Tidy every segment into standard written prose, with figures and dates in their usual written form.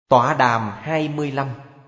Tọa đàm 25.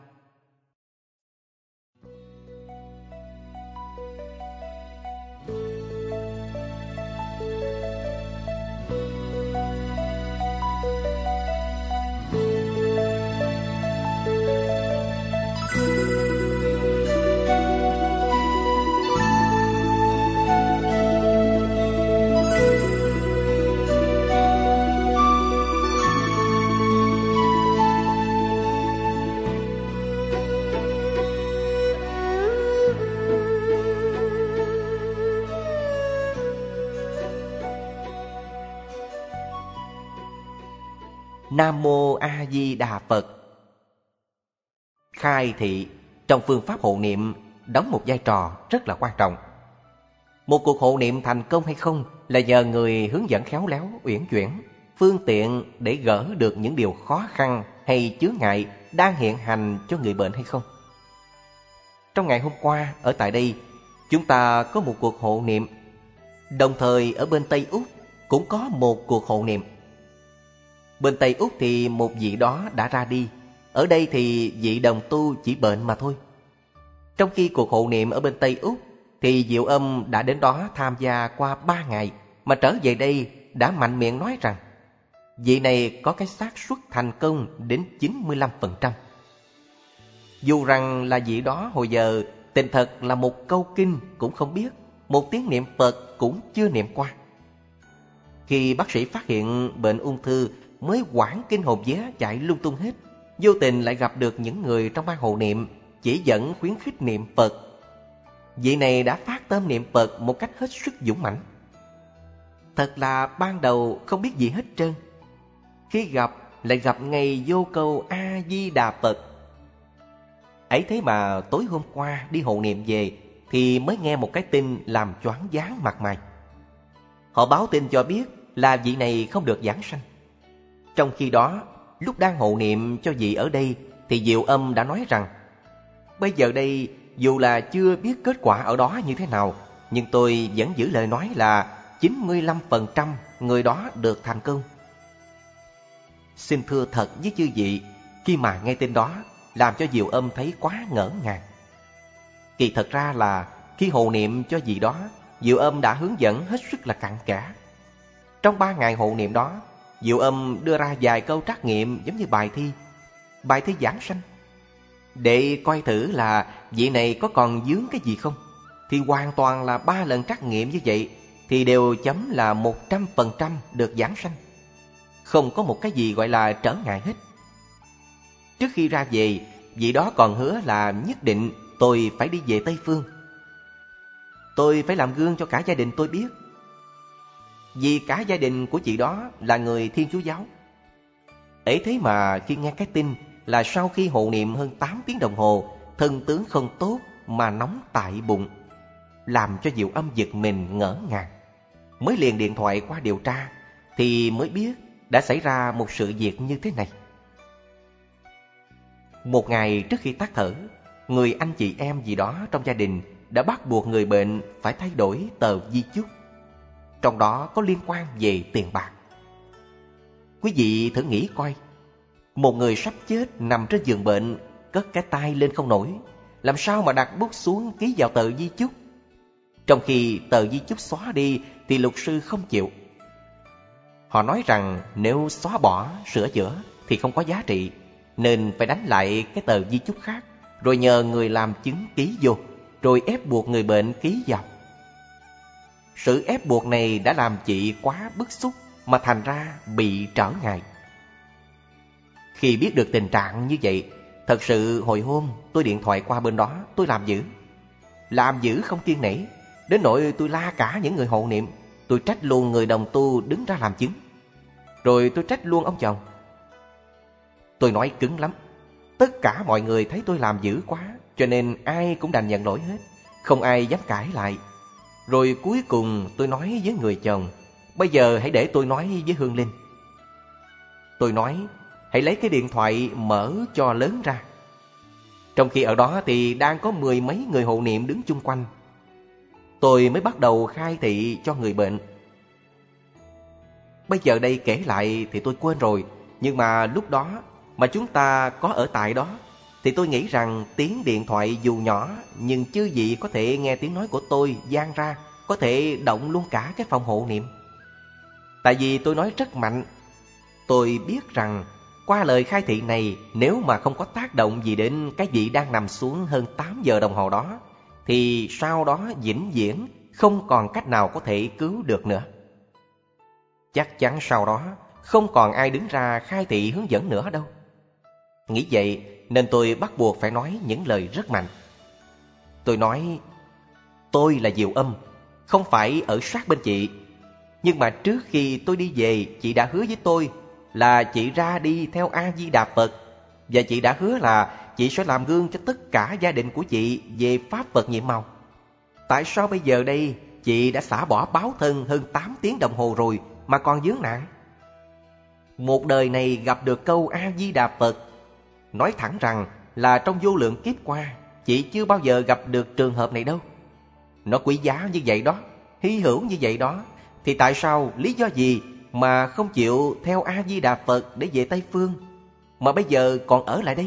Nam Mô A Di Đà Phật. Khai thị trong phương pháp hộ niệm đóng một vai trò rất là quan trọng. Một cuộc hộ niệm thành công hay không là nhờ người hướng dẫn khéo léo, uyển chuyển, phương tiện để gỡ được những điều khó khăn hay chướng ngại đang hiện hành cho người bệnh hay không. Trong ngày hôm qua, ở tại đây, chúng ta có một cuộc hộ niệm. Đồng thời ở bên Tây Úc cũng có một cuộc hộ niệm. Bên Tây Úc thì một vị đó đã ra đi, ở đây thì vị đồng tu chỉ bệnh mà thôi. Trong khi cuộc hộ niệm ở bên Tây Úc thì Diệu Âm đã đến đó tham gia qua 3 ngày, mà trở về đây đã mạnh miệng nói rằng vị này có cái xác suất thành công đến 95%. Dù rằng là vị đó hồi giờ tình thật là một câu kinh cũng không biết, một tiếng niệm Phật cũng chưa niệm qua. Khi bác sĩ phát hiện bệnh ung thư mới hoảng kinh hồn vía chạy lung tung hết, vô tình lại gặp được những người trong ban hộ niệm chỉ dẫn khuyến khích niệm Phật. Vị này đã phát tâm niệm Phật một cách hết sức dũng mãnh. Thật là ban đầu không biết gì hết trơn, khi gặp lại gặp ngay vô câu A Di Đà Phật. Ấy thế mà tối hôm qua đi hộ niệm về thì mới nghe một cái tin làm choáng váng mặt mày. Họ báo tin cho biết là vị này không được giảng sanh. Trong khi đó, lúc đang hộ niệm cho vị ở đây thì Diệu Âm đã nói rằng bây giờ đây dù là chưa biết kết quả ở đó như thế nào, nhưng tôi vẫn giữ lời nói là 95% người đó được thành công. Xin thưa thật với chư vị, khi mà nghe tin đó làm cho Diệu Âm thấy quá ngỡ ngàng. Kỳ thật ra là khi hộ niệm cho vị đó, Diệu Âm đã hướng dẫn hết sức là cặn kẽ. Trong 3 ngày hộ niệm đó, Diệu Âm đưa ra vài câu trắc nghiệm giống như bài thi giảng sanh, để coi thử là vị này có còn vướng cái gì không. Thì hoàn toàn là 3 lần trắc nghiệm như vậy thì đều chấm là 100% được giảng sanh, không có một cái gì gọi là trở ngại hết. Trước khi ra về, vị đó còn hứa là nhất định tôi phải đi về Tây Phương. Tôi phải làm gương cho cả gia đình tôi biết, vì cả gia đình của chị đó là người Thiên Chúa giáo. Ấy thế mà khi nghe cái tin là sau khi hộ niệm hơn 8 tiếng đồng hồ, thân tướng không tốt mà nóng tại bụng, làm cho Diệu Âm giật mình ngỡ ngàng. Mới liền điện thoại qua điều tra thì mới biết đã xảy ra một sự việc như thế này. Một ngày trước khi tắt thở, người anh chị em gì đó trong gia đình đã bắt buộc người bệnh phải thay đổi tờ di chúc. Trong đó có liên quan về tiền bạc. Quý vị thử nghĩ coi, một người sắp chết nằm trên giường bệnh, cất cái tay lên không nổi, làm sao mà đặt bút xuống ký vào tờ di chúc? Trong khi tờ di chúc xóa đi thì luật sư không chịu. Họ nói rằng nếu xóa bỏ, sửa chữa thì không có giá trị, nên phải đánh lại cái tờ di chúc khác, rồi nhờ người làm chứng ký vô, rồi ép buộc người bệnh ký vào. Sự ép buộc này đã làm chị quá bức xúc mà thành ra bị trở ngại. Khi biết được tình trạng như vậy, thật sự hồi hôm tôi điện thoại qua bên đó, tôi làm dữ không kiêng nể, đến nỗi tôi la cả những người hộ niệm. Tôi trách luôn người đồng tu đứng ra làm chứng, rồi tôi trách luôn ông chồng. Tôi nói cứng lắm. Tất cả mọi người thấy tôi làm dữ quá, cho nên ai cũng đành nhận lỗi hết, không ai dám cãi lại. Rồi cuối cùng tôi nói với người chồng, bây giờ hãy để tôi nói với Hương Linh. Tôi nói, hãy lấy cái điện thoại mở cho lớn ra. Trong khi ở đó thì đang có 10 mấy người hộ niệm đứng chung quanh. Tôi mới bắt đầu khai thị cho người bệnh. Bây giờ đây kể lại thì tôi quên rồi, nhưng mà lúc đó mà chúng ta có ở tại đó, thì tôi nghĩ rằng tiếng điện thoại dù nhỏ, nhưng chư vị có thể nghe tiếng nói của tôi vang ra, có thể động luôn cả cái phòng hộ niệm. Tại vì tôi nói rất mạnh. Tôi biết rằng qua lời khai thị này, nếu mà không có tác động gì đến cái vị đang nằm xuống hơn 8 giờ đồng hồ đó, thì sau đó vĩnh viễn không còn cách nào có thể cứu được nữa. Chắc chắn sau đó không còn ai đứng ra khai thị hướng dẫn nữa đâu. Nghĩ vậy nên tôi bắt buộc phải nói những lời rất mạnh. Tôi nói, tôi là Diệu Âm, không phải ở sát bên chị. Nhưng mà trước khi tôi đi về, chị đã hứa với tôi là chị ra đi theo A-di-đà Phật. Và chị đã hứa là chị sẽ làm gương cho tất cả gia đình của chị về Pháp Phật nhiệm màu. Tại sao bây giờ đây chị đã xả bỏ báo thân hơn 8 tiếng đồng hồ rồi mà còn vướng nạn? Một đời này gặp được câu A-di-đà Phật, nói thẳng rằng là trong vô lượng kiếp qua, chị chưa bao giờ gặp được trường hợp này đâu. Nó quý giá như vậy đó, hy hữu như vậy đó, thì tại sao, lý do gì mà không chịu theo A-di-đà Phật để về Tây Phương, mà bây giờ còn ở lại đây?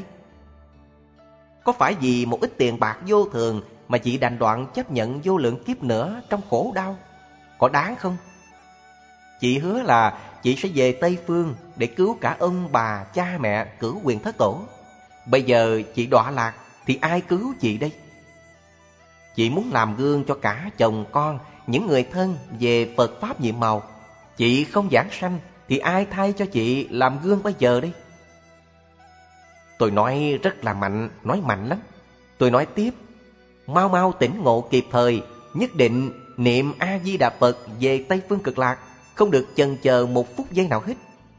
Có phải vì một ít tiền bạc vô thường mà chị đành đoạn chấp nhận vô lượng kiếp nữa trong khổ đau? Có đáng không? Chị hứa là chị sẽ về Tây Phương để cứu cả ông bà, cha mẹ, cửu quyền thất tổ. Bây giờ chị đọa lạc thì ai cứu chị đây? Chị muốn làm gương cho cả chồng con, những người thân về Phật Pháp nhiệm màu. Chị không giảng sanh thì ai thay cho chị làm gương bây giờ đây? Tôi nói rất là mạnh, nói mạnh lắm. Tôi nói tiếp, mau mau tỉnh ngộ kịp thời, nhất định niệm A-di-đà Phật về Tây Phương Cực Lạc, không được chần chờ một phút giây nào hết.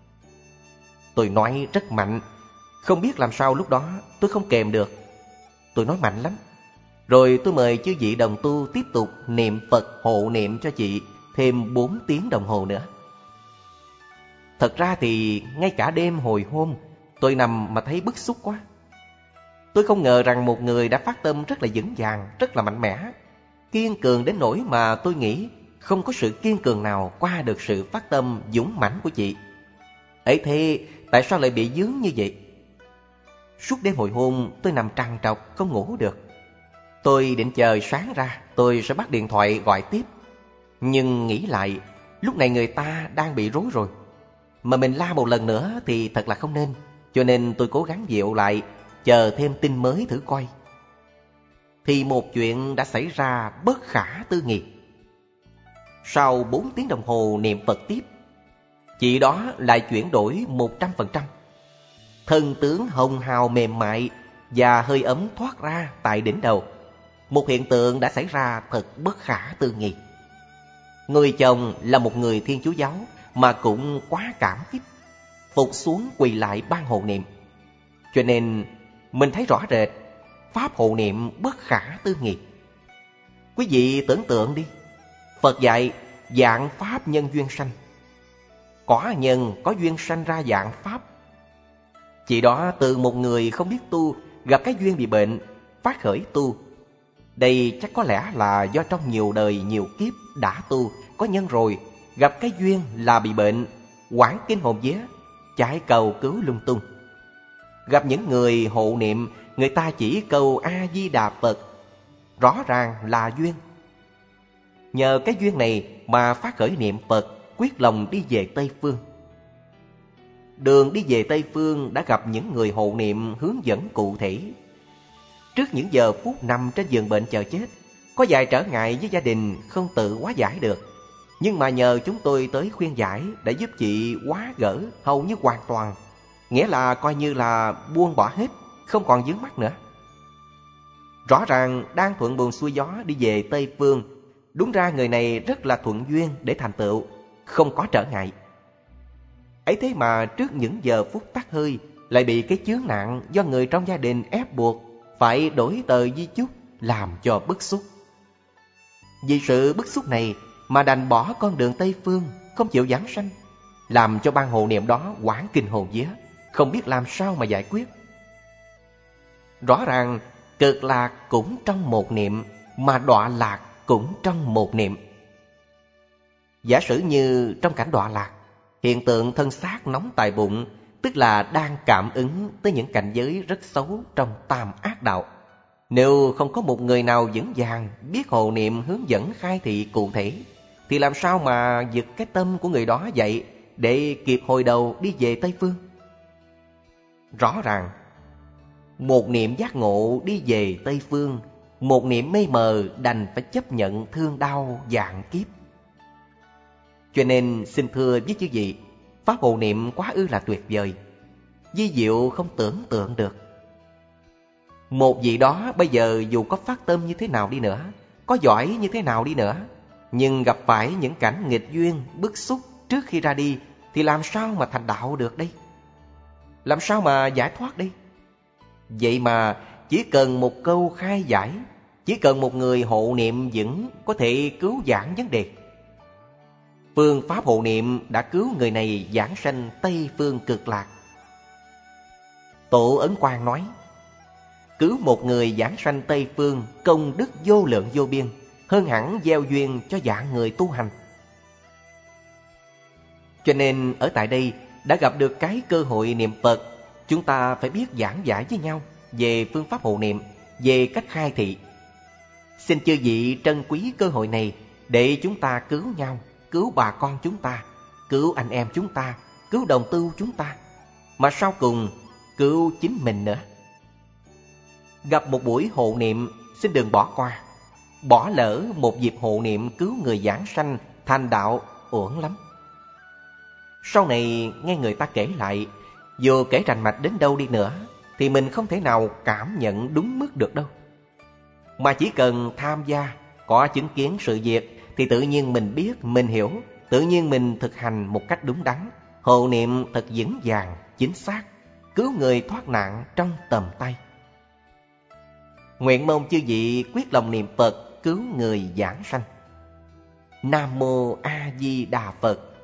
Tôi nói rất mạnh, không biết làm sao lúc đó tôi không kèm được. Tôi nói mạnh lắm. Rồi tôi mời chư vị đồng tu tiếp tục niệm Phật hộ niệm cho chị thêm 4 tiếng đồng hồ nữa. Thật ra thì ngay cả đêm hồi hôm, tôi nằm mà thấy bức xúc quá. Tôi không ngờ rằng một người đã phát tâm rất là vững vàng, rất là mạnh mẽ, kiên cường đến nỗi mà tôi nghĩ không có sự kiên cường nào qua được sự phát tâm dũng mãnh của chị. Ấy thế tại sao lại bị vướng như vậy? Suốt đêm hồi hôm tôi nằm trằn trọc không ngủ được. Tôi định chờ sáng ra tôi sẽ bắt điện thoại gọi tiếp. Nhưng nghĩ lại, lúc này người ta đang bị rối rồi, mà mình la một lần nữa thì thật là không nên. Cho nên tôi cố gắng dịu lại, chờ thêm tin mới thử coi. Thì một chuyện đã xảy ra bất khả tư nghị. Sau 4 tiếng đồng hồ niệm Phật tiếp, chị đó lại chuyển đổi 100%. Thân tướng hồng hào mềm mại và hơi ấm thoát ra tại đỉnh đầu. Một hiện tượng đã xảy ra thật bất khả tư nghị. Người chồng là một người Thiên Chúa giáo mà cũng quá cảm kích, phục xuống quỳ lại ban hộ niệm. Cho nên mình thấy rõ rệt pháp hộ niệm bất khả tư nghị. Quý vị tưởng tượng đi, Phật dạy vạn pháp nhân duyên sanh. Có nhân có duyên sanh ra vạn pháp. Chị đó từ một người không biết tu, gặp cái duyên bị bệnh, phát khởi tu. Đây chắc có lẽ là do trong nhiều đời nhiều kiếp đã tu, có nhân rồi, gặp cái duyên là bị bệnh, hoảng kinh hồn vía, chạy cầu cứu lung tung. Gặp những người hộ niệm, người ta chỉ cầu A-di-đà Phật, rõ ràng là duyên. Nhờ cái duyên này mà phát khởi niệm Phật, quyết lòng đi về Tây Phương. Đường đi về Tây Phương đã gặp những người hộ niệm hướng dẫn cụ thể. Trước những giờ phút nằm trên giường bệnh chờ chết, có vài trở ngại với gia đình không tự hóa giải được. Nhưng mà nhờ chúng tôi tới khuyên giải đã giúp chị hóa gỡ hầu như hoàn toàn. Nghĩa là coi như là buông bỏ hết, không còn vướng mắc nữa. Rõ ràng đang thuận buồm xuôi gió đi về Tây Phương. Đúng ra người này rất là thuận duyên để thành tựu, không có trở ngại. Ấy thế mà trước những giờ phút tắt hơi lại bị cái chướng nạn do người trong gia đình ép buộc phải đổi tờ di chúc, làm cho bức xúc. Vì sự bức xúc này mà đành bỏ con đường Tây Phương, không chịu giảng sanh, làm cho ban hộ niệm đó hoảng kinh hồn vía, không biết làm sao mà giải quyết. Rõ ràng cực lạc cũng trong một niệm, mà đọa lạc cũng trong một niệm. Giả sử như trong cảnh đọa lạc, hiện tượng thân xác nóng tại bụng, tức là đang cảm ứng tới những cảnh giới rất xấu trong tam ác đạo. Nếu không có một người nào vững vàng biết hộ niệm hướng dẫn khai thị cụ thể, thì làm sao mà giật cái tâm của người đó dậy để kịp hồi đầu đi về Tây Phương? Rõ ràng, một niệm giác ngộ đi về Tây Phương, một niệm mê mờ đành phải chấp nhận thương đau vạn kiếp. Cho nên xin thưa với chư vị, pháp hộ niệm quá ư là tuyệt vời, vi diệu không tưởng tượng được. Một vị đó bây giờ dù có phát tâm như thế nào đi nữa, có giỏi như thế nào đi nữa, nhưng gặp phải những cảnh nghịch duyên, bức xúc trước khi ra đi, thì làm sao mà thành đạo được đây? Làm sao mà giải thoát đây? Vậy mà chỉ cần một câu khai giải, chỉ cần một người hộ niệm vững có thể cứu vãn vấn đề. Phương pháp hộ niệm đã cứu người này vãng sanh Tây Phương Cực Lạc. Tổ Ấn Quang nói, cứu một người vãng sanh Tây Phương công đức vô lượng vô biên, hơn hẳn gieo duyên cho vạn người tu hành. Cho nên ở tại đây đã gặp được cái cơ hội niệm Phật, chúng ta phải biết giảng giải với nhau về phương pháp hộ niệm, về cách khai thị. Xin chư vị trân quý cơ hội này để chúng ta cứu nhau, cứu bà con chúng ta, cứu anh em chúng ta, cứu đồng tu chúng ta, mà sau cùng cứu chính mình nữa. Gặp một buổi hộ niệm, xin đừng bỏ qua. Bỏ lỡ một dịp hộ niệm cứu người vãng sanh thành đạo uổng lắm. Sau này nghe người ta kể lại, dù kể rành mạch đến đâu đi nữa, thì mình không thể nào cảm nhận đúng mức được đâu. Mà chỉ cần tham gia, có chứng kiến sự việc, thì tự nhiên mình biết, mình hiểu, tự nhiên mình thực hành một cách đúng đắn, hộ niệm thật vững vàng, chính xác, cứu người thoát nạn trong tầm tay. Nguyện mong chư vị quyết lòng niệm Phật cứu người vãng sanh. Nam Mô A Di Đà Phật.